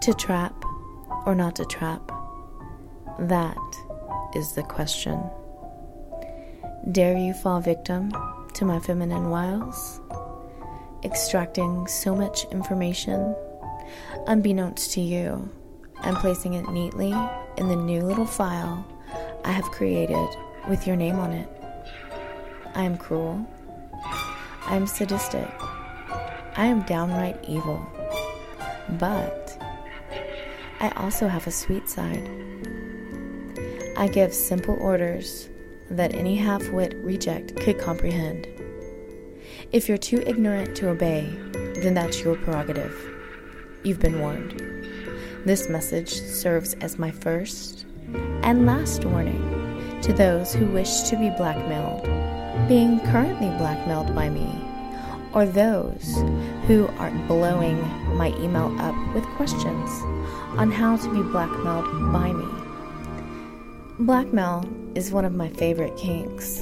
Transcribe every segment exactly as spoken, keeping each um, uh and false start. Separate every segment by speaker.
Speaker 1: To trap or not to trap? That is the question. Dare you fall victim to my feminine wiles? Extracting so much information, unbeknownst to you, and placing it neatly in the new little file I have created with your name on it. I am cruel. I am sadistic. I am downright evil. But I also have a sweet side. I give simple orders that any half-wit reject could comprehend. If you're too ignorant to obey, then that's your prerogative. You've been warned. This message serves as my first and last warning to those who wish to be blackmailed, being currently blackmailed by me, or those who are blowing my email up with questions on how to be blackmailed by me. Blackmail is one of my favorite kinks,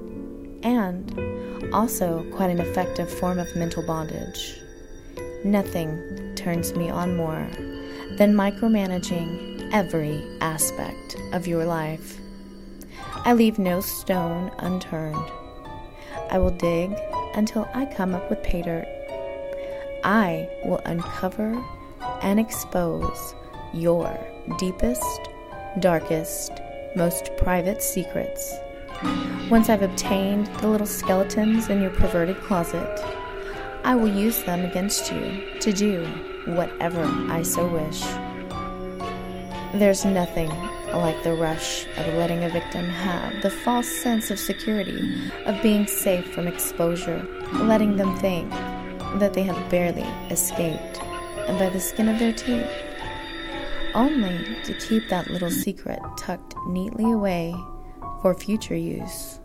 Speaker 1: and also quite an effective form of mental bondage. Nothing turns me on more than micromanaging every aspect of your life. I leave no stone unturned. I will dig until I come up with pay dirt. I will uncover and expose your deepest, darkest, most private secrets. Once I've obtained the little skeletons in your perverted closet, I will use them against you to do whatever I so wish. There's nothing like the rush of letting a victim have the false sense of security of being safe from exposure, letting them think that they have barely escaped and by the skin of their teeth, only to keep that little secret tucked neatly away for future use.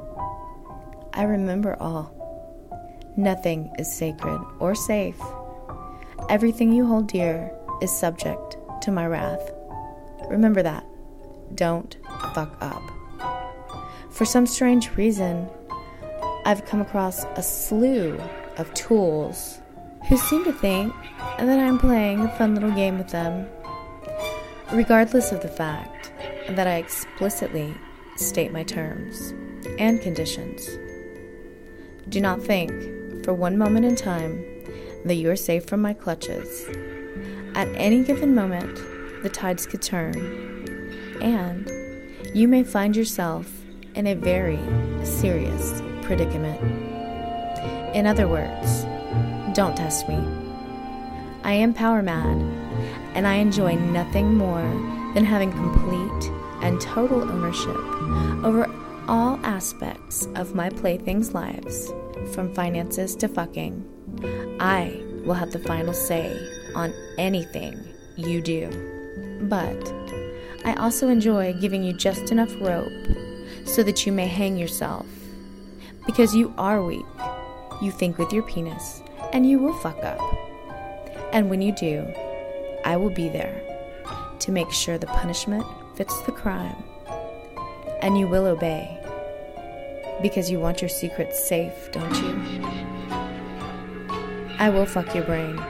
Speaker 1: I remember all. Nothing is sacred or safe. Everything you hold dear is subject to my wrath. Remember that. Don't fuck up. For some strange reason, I've come across a slew of tools who seem to think that I'm playing a fun little game with them, regardless of the fact that I explicitly state my terms and conditions. Do not think for one moment in time that you are safe from my clutches. At any given moment, the tides could turn, and you may find yourself in a very serious predicament. In other words, don't test me. I am power mad, and I enjoy nothing more than having complete and total ownership over all aspects of my playthings' lives, from finances to fucking. I will have the final say on anything you do. But I also enjoy giving you just enough rope so that you may hang yourself. Because you are weak. You think with your penis, and you will fuck up. And when you do, I will be there to make sure the punishment fits the crime. And you will obey. Because you want your secrets safe, don't you? I will fuck your brain.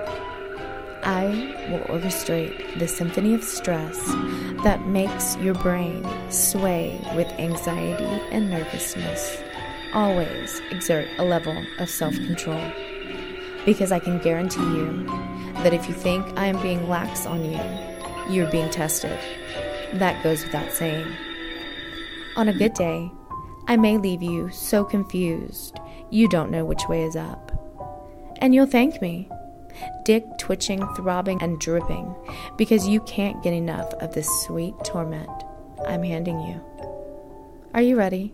Speaker 1: I will orchestrate the symphony of stress that makes your brain sway with anxiety and nervousness. Always exert a level of self-control, because I can guarantee you that if you think I am being lax on you, you're being tested. That goes without saying. On a good day, I may leave you so confused you don't know which way is up. And you'll thank me. Dick twitching, throbbing, and dripping because you can't get enough of this sweet torment I'm handing you. Are you ready?